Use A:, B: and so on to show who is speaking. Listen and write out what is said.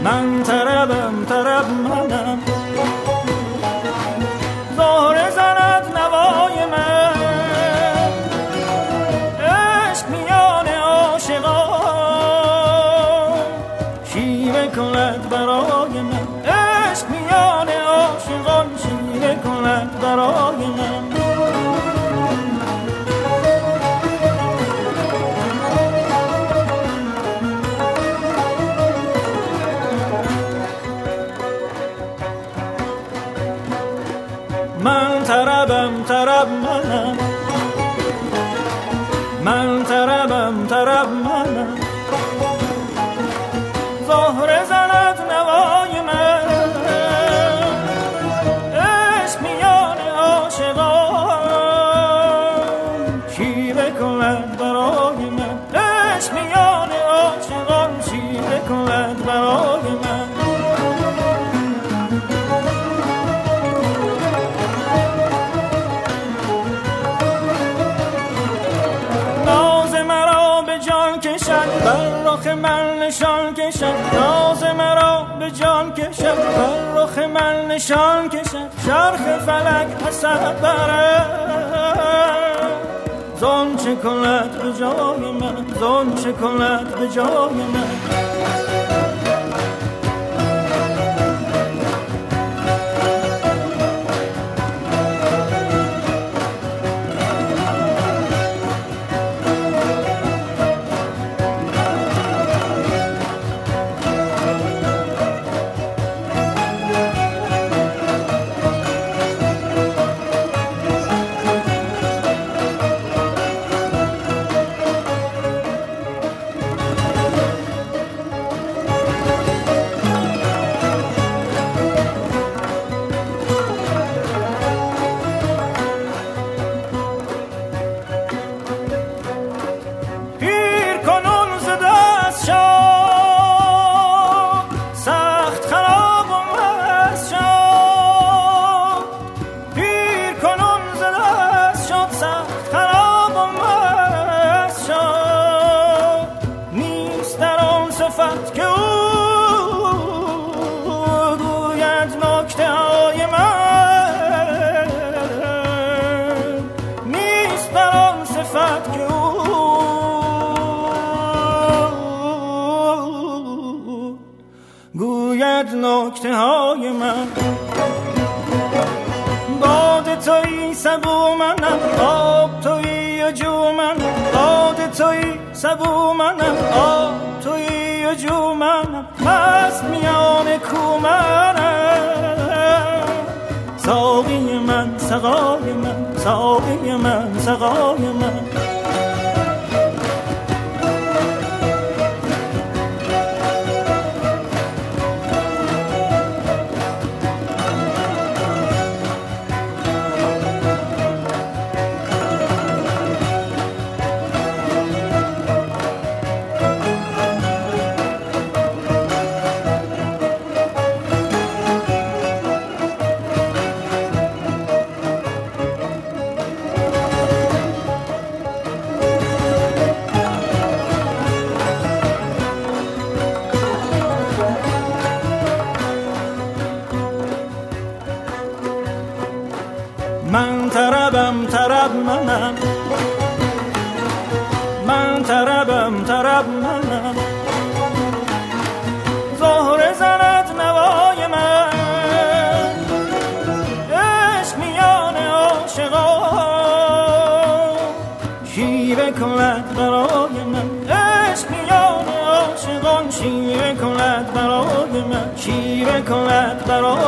A: من طربم طرب منم، زهره زند نوای من، عشق میان عاشقان شیوه کند برای من، عشق میان عاشقان شیوه کند برای من. من طربم طرب منم، من طربم طرب منم، زهره زند نوای من، عشق میان عاشقان شیوه کند برای من، عشق میان عاشقان شیوه کند برای من. بر رخ من نشان کشد، ناز مرا به جان کشد، بر رخ من نشان کشد، چرخ فلک حسد برد، زان چه کند به جای من، زان چه کند به جای من. گوید نکته های من، باد تویی سبو منم، آب تویی و جو منم، باد تویی سبو منم، آب تویی و جو منم، مست میان کو منم، ساقی من سقای من، ساقی من سقای من. من طربم طرب منم، من طربم طرب منم، زهره زند نوای من، عشق میان عاشقان شیوه کند برای من، عشق میان عاشقان شیوه کند برای من، شیوه کند برای من.